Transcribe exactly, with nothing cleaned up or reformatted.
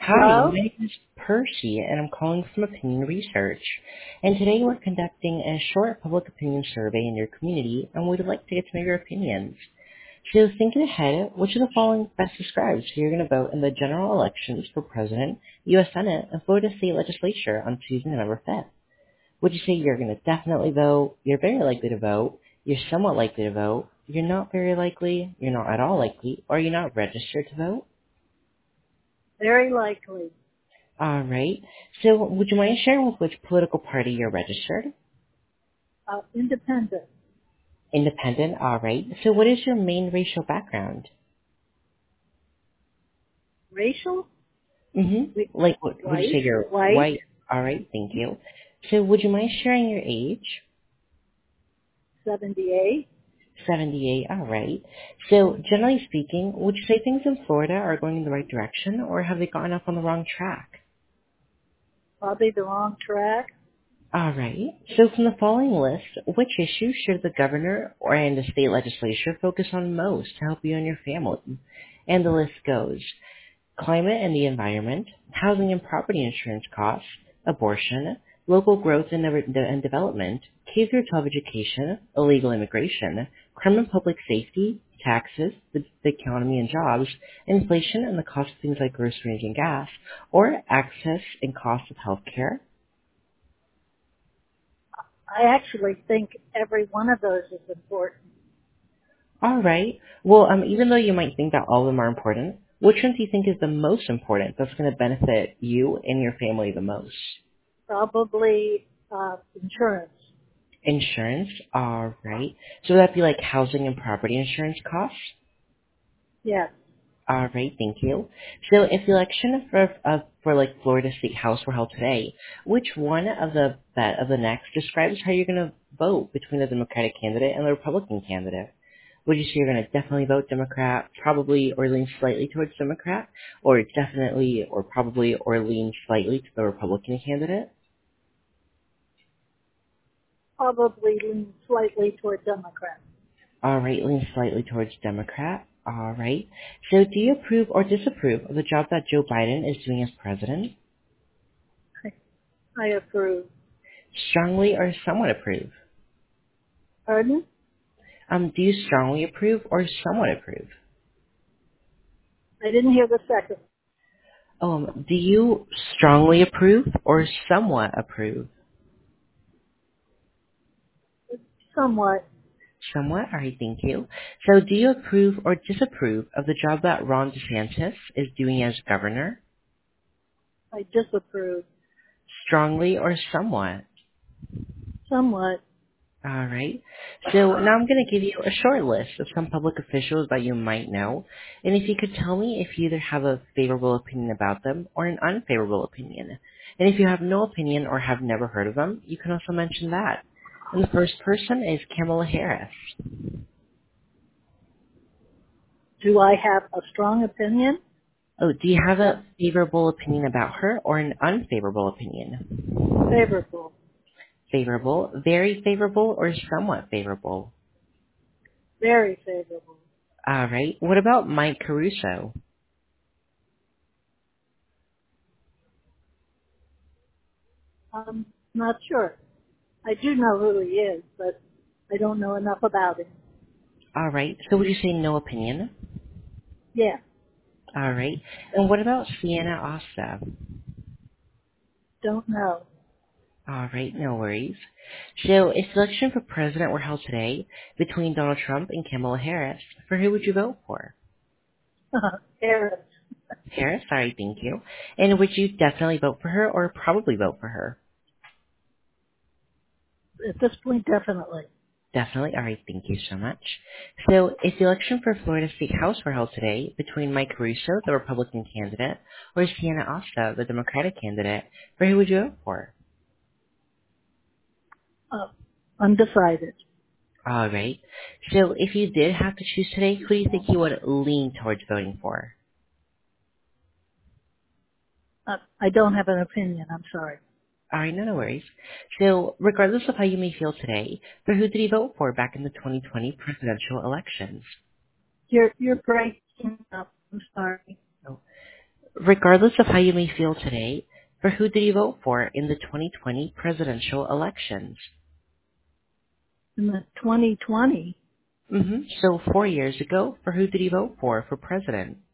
Hi, my Hello? name is Percy, and I'm calling from Opinion Research. And today we're conducting a short public opinion survey in your community, and we'd like to get to know your opinions. So thinking ahead, which of the following best describes who you're going to vote in the general elections for President, U S Senate, and Florida State Legislature on Tuesday, November fifth? Would you say you're going to definitely vote, you're very likely to vote, you're somewhat likely to vote, you're not very likely, you're not at all likely, or you're not registered to vote? Very likely. All right. So would you mind sharing with which political party you're registered? Uh, independent. Independent. All right. So what is your main racial background? Racial? Mm-hmm. We, Like, what, would you say white? you're White? white? All right. Thank you. So would you mind sharing your age? seventy-eight? seventy-eight. All right. So generally speaking, would you say things in Florida are going in the right direction, or have they gone off on the wrong track? Probably the wrong track. All right. So from the following list, which issues should the governor or and the state legislature focus on most to help you and your family? And the list goes: climate and the environment, housing and property insurance costs, abortion, local growth and, and development, K through twelve education, illegal immigration, crime and public safety, taxes, the, the economy and jobs, inflation and the cost of things like groceries and gas, or access and cost of health care. I actually think every one of those is important. All right. Well, um, even though you might think that all of them are important, which one do you think is the most important that's going to benefit you and your family the most? Probably uh, insurance. Insurance. All right. So would that be like housing and property insurance costs? Yes. All right. Thank you. So if the election for uh, for like Florida State House were held today, which one of the that of the next describes how you're going to vote between the Democratic candidate and the Republican candidate? Would you say you're going to definitely vote Democrat, probably or lean slightly towards Democrat, or definitely or probably or lean slightly to the Republican candidate? Probably lean slightly toward Democrat. All right, lean slightly towards Democrat. All right. So do you approve or disapprove of the job that Joe Biden is doing as president? I, I approve. Strongly or somewhat approve? Pardon? Um, do you strongly approve or somewhat approve? I didn't hear the second. Um, do you strongly approve or somewhat approve? Somewhat. Somewhat? All right, thank you. So do you approve or disapprove of the job that Ron DeSantis is doing as governor? I disapprove. Strongly or somewhat? Somewhat. All right. So now I'm going to give you a short list of some public officials that you might know. And if you could tell me if you either have a favorable opinion about them or an unfavorable opinion. And if you have no opinion or have never heard of them, you can also mention that. And the first person is Kamala Harris. Do I have a strong opinion? Oh, do you have Yes. a favorable opinion about her or an unfavorable opinion? Favorable. Favorable, very favorable, or somewhat favorable? Very favorable. All right. What about Mike Caruso? I'm not sure. I do know who he is, but I don't know enough about him. All right. So would you say no opinion? Yeah, All right. And what about Sienna Asta? don't know. All right, no worries. So if the election for president were held today between Donald Trump and Kamala Harris, for who would you vote for? Harris. Harris, sorry, thank you. And would you definitely vote for her or probably vote for her? At this point, definitely. Definitely. All right, thank you so much. So if the election for Florida State House were held today between Mike Caruso, the Republican candidate, or Sienna Asta, the Democratic candidate, for who would you vote for? Uh, undecided. All right. So if you did have to choose today, who do you think you would lean towards voting for? Uh, I don't have an opinion. I'm sorry. All right, no, no worries. So regardless of how you may feel today, for who did he vote for back in the twenty twenty presidential elections? You're you're breaking up. I'm sorry. Regardless of how you may feel today, for who did you vote for in the twenty twenty presidential elections? In the twenty twenty, Mm-hmm. So four years ago, for who did you vote for for president?